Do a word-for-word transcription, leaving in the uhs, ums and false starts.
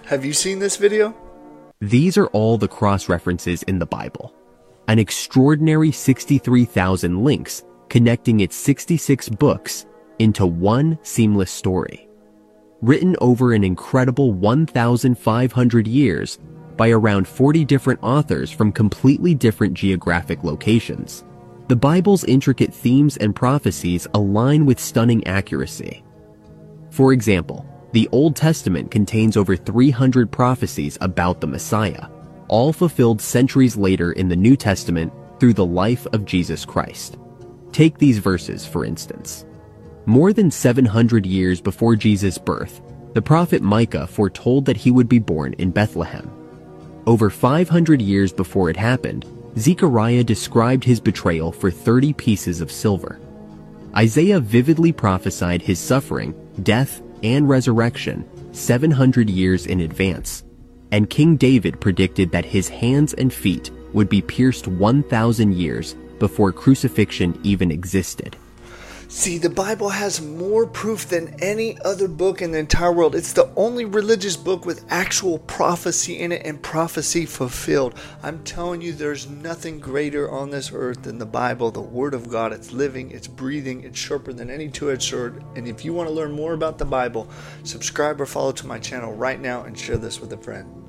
Have you seen this video? These are all the cross-references in the Bible. An extraordinary sixty-three thousand links connecting its sixty-six books into one seamless story. Written over an incredible one thousand five hundred years by around forty different authors from completely different geographic locations. The Bible's intricate themes and prophecies align with stunning accuracy. For example, the Old Testament contains over three hundred prophecies about the Messiah, all fulfilled centuries later in the New Testament through the life of Jesus Christ. Take these verses, for instance. More than seven hundred years before Jesus' birth, the prophet Micah foretold that he would be born in Bethlehem. Over five hundred years before it happened, Zechariah described his betrayal for thirty pieces of silver. Isaiah vividly prophesied his suffering, death, and resurrection seven hundred years in advance, and King David predicted that his hands and feet would be pierced one thousand years before crucifixion even existed. See, the Bible has more proof than any other book in the entire world. It's the only religious book with actual prophecy in it and prophecy fulfilled. I'm telling you, there's nothing greater on this earth than the Bible, the Word of God. It's living, it's breathing, it's sharper than any two-edged sword. And if you want to learn more about the Bible, subscribe or follow to my channel right now and share this with a friend.